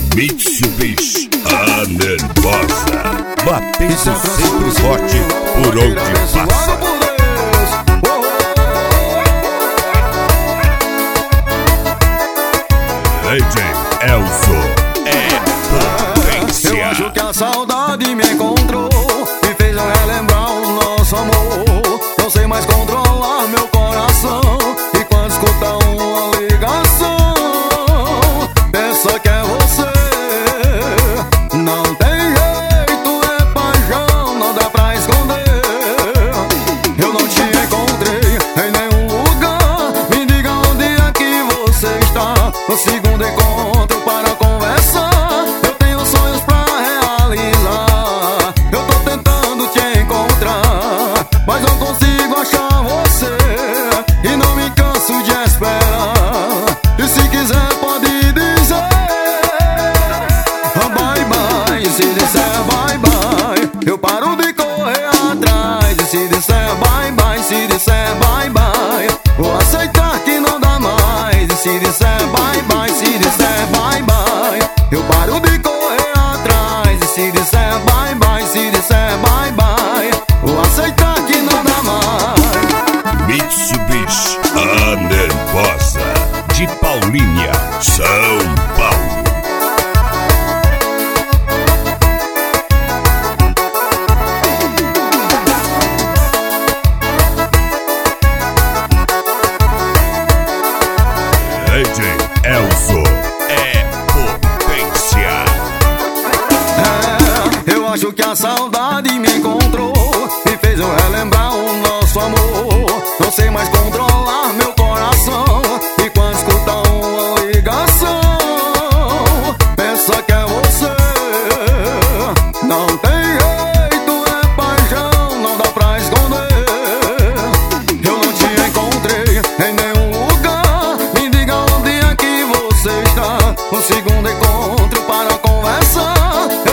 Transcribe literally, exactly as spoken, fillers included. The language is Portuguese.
Mitsubishi, a nervosa, batendo sempre forte por onde passa. D J Elzo é potência. Eu acho que a saudade me encontrou, me fez relembrar o nosso amor. Não sei mais controlar meu coração, e quando escuta uma ligação, pensa que é você. Não tem jeito, é paixão, não dá pra esconder. Eu não te encontrei em nenhum lugar, me diga onde é que você está. No segundo encontro para conversar, eu tenho sonhos pra realizar. Eu tô tentando te encontrar, mas não consigo achar você, e não me canso de esperar. E se quiser pode dizer bye bye. Se disser bye bye, eu paro de correr atrás. E se disser bye bye, se disser bye bye, vou aceitar que não dá mais. E se disser bye bye, se disser bye bye, eu paro de correr atrás. E se disser bye bye, se disser bye bye, vou aceitar que não dá mais. Mitsubishi, a nervosa, de Paulínia, São Paulo. D J Elzo é potência. É, eu acho que a saudade me encontrou, me fez eu relembrar o nosso amor. Não sei mais controlar meu coração, e quando escuta uma ligação, pensa que é você. Não tem jeito, é paixão, não dá pra esconder. Eu não te encontrei em nenhum lugar, me diga onde é que você está. No segundo encontro para conversar,